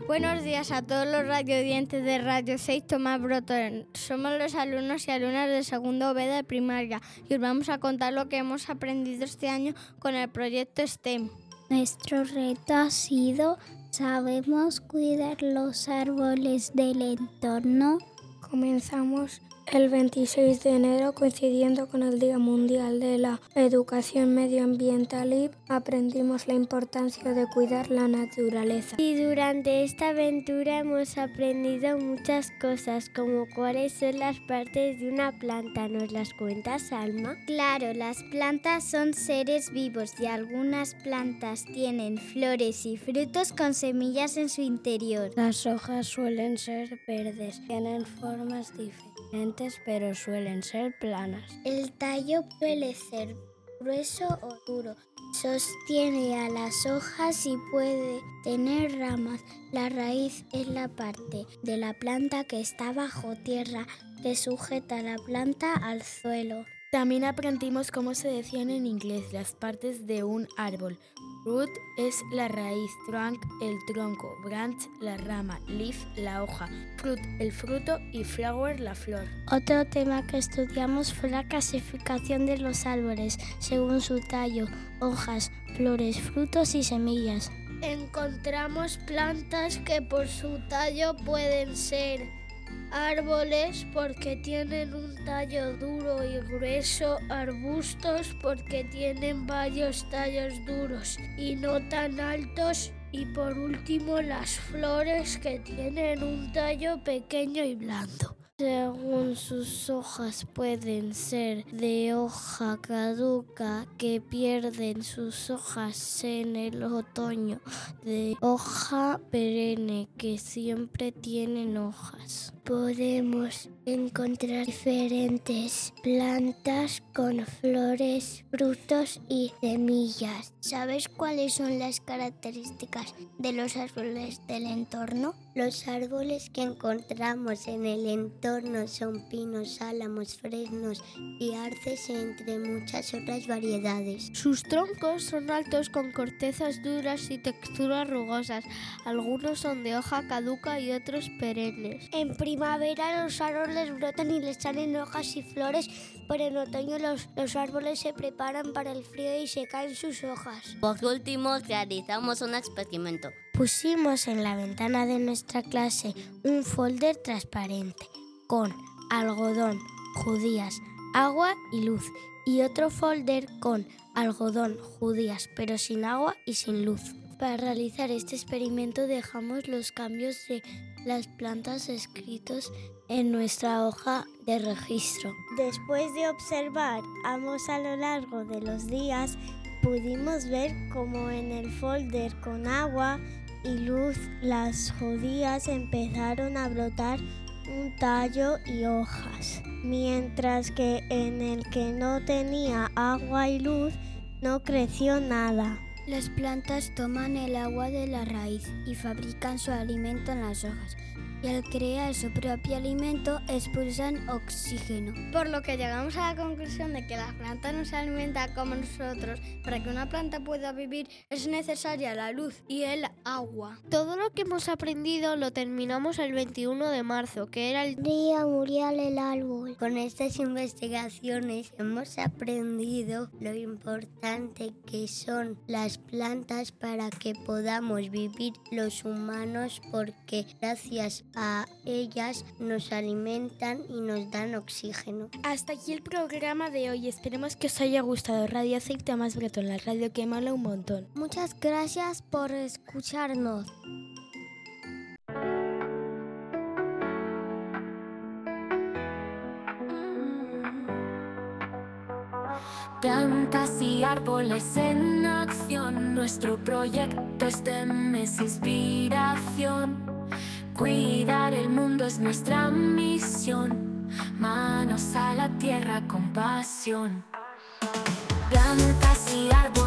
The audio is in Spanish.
Buenos días a todos los radioyentes de Radio 6 Tomás Brotón. Somos los alumnos y alumnas del segundo B de primaria y os vamos a contar lo que hemos aprendido este año con el proyecto STEM. Nuestro reto ha sido: ¿sabemos cuidar los árboles del entorno? Comenzamos el 26 de enero coincidiendo con el Día Mundial de la Educación Medioambiental y aprendimos la importancia de cuidar la naturaleza. Y durante esta aventura hemos aprendido muchas cosas, como cuáles son las partes de una planta. ¿Nos las cuentas, Alma? Claro, las plantas son seres vivos y algunas plantas tienen flores y frutos con semillas en su interior. Las hojas suelen ser verdes, tienen formas diferentes, pero suelen ser planas. El tallo suele ser grueso o duro. Sostiene a las hojas y puede tener ramas. La raíz es la parte de la planta que está bajo tierra, que sujeta la planta al suelo. También aprendimos cómo se decían en inglés las partes de un árbol. Root es la raíz, trunk el tronco, branch la rama, leaf la hoja, fruit el fruto y flower la flor. Otro tema que estudiamos fue la clasificación de los árboles según su tallo, hojas, flores, frutos y semillas. Encontramos plantas que por su tallo pueden ser árboles porque tienen un tallo duro y grueso, arbustos porque tienen varios tallos duros y no tan altos, y por último las flores que tienen un tallo pequeño y blando. Según sus hojas pueden ser de hoja caduca que pierden sus hojas en el otoño, de hoja perenne que siempre tienen hojas. Podemos encontrar diferentes plantas con flores, frutos y semillas. ¿Sabes cuáles son las características de los árboles del entorno? Los árboles que encontramos en el entorno son pinos, álamos, fresnos y arces, entre muchas otras variedades. Sus troncos son altos con cortezas duras y texturas rugosas. Algunos son de hoja caduca y otros perennes. En primavera los árboles brotan y les salen hojas y flores, pero en otoño los árboles se preparan para el frío y se caen sus hojas. Por último, realizamos un experimento. Pusimos en la ventana de nuestra clase un folder transparente con algodón, judías, agua y luz, y otro folder con algodón, judías, pero sin agua y sin luz. Para realizar este experimento dejamos los cambios de las plantas escritos en nuestra hoja de registro. Después de observar ambos a lo largo de los días, pudimos ver cómo en el folder con agua y luz las judías empezaron a brotar un tallo y hojas, mientras que en el que no tenía agua y luz no creció nada. Las plantas toman el agua de la raíz y fabrican su alimento en las hojas, y al crear su propio alimento expulsan oxígeno. Por lo que llegamos a la conclusión de que la planta no se alimenta como nosotros. Para que una planta pueda vivir es necesaria la luz y el agua. Todo lo que hemos aprendido lo terminamos el 21 de marzo, que era el Día Mundial del Árbol. Con estas investigaciones hemos aprendido lo importante que son las plantas para que podamos vivir los humanos, porque gracias a ellas nos alimentan y nos dan oxígeno. Hasta aquí el programa de hoy. Esperemos que os haya gustado. Radio 6 Tomás Brotón, la radio que mola un montón. Muchas gracias por escucharnos. Plantas y árboles en acción, nuestro proyecto STEM es inspiración. Cuidar el mundo es nuestra misión, manos a la tierra con pasión. Plantas y árboles